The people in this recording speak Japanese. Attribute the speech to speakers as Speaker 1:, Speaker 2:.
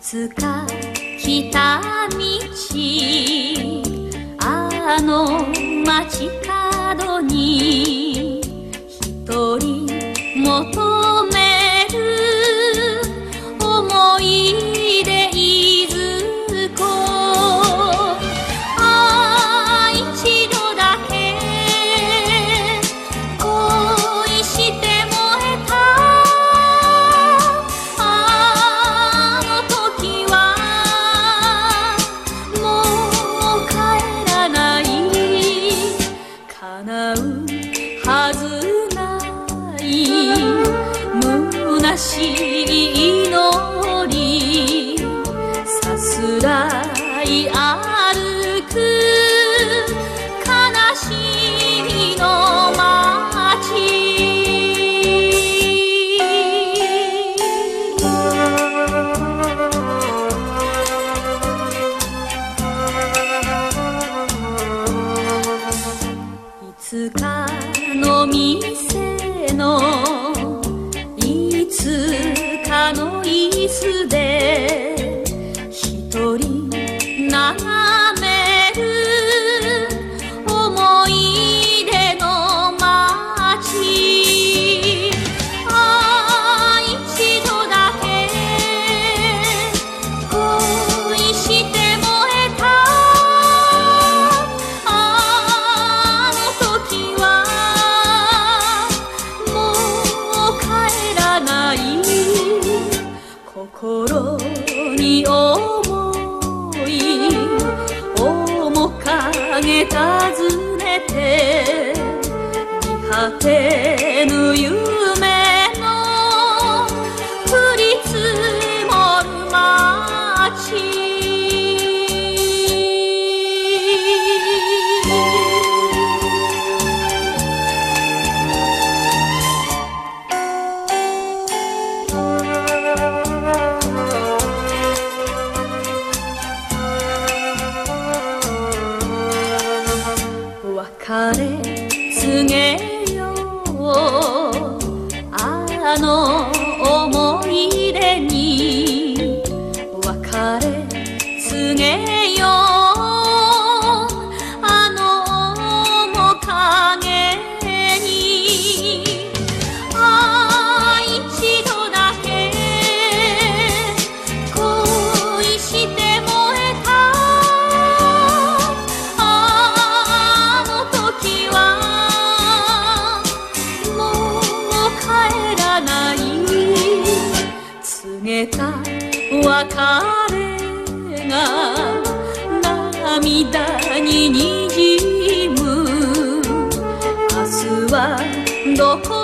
Speaker 1: つか来た道あの街角に一人求める思い出いずこ一度だけ恋して燃えたあの時はもう帰らない叶うはずない虚しい祈りさすらい歩く悲しみの街いつかの店のいつかの椅子で一人眺める思い出の街一度だけ恋して燃えたあの時はもう帰らない心に思い面影訪ねて見果てぬ夢の降り積もる街別れ告げようあの思い出に別れ告げようあの面影に一度だけ恋して燃えたあの時はもう帰らない告げた別れが涙ににじむ明日はどこ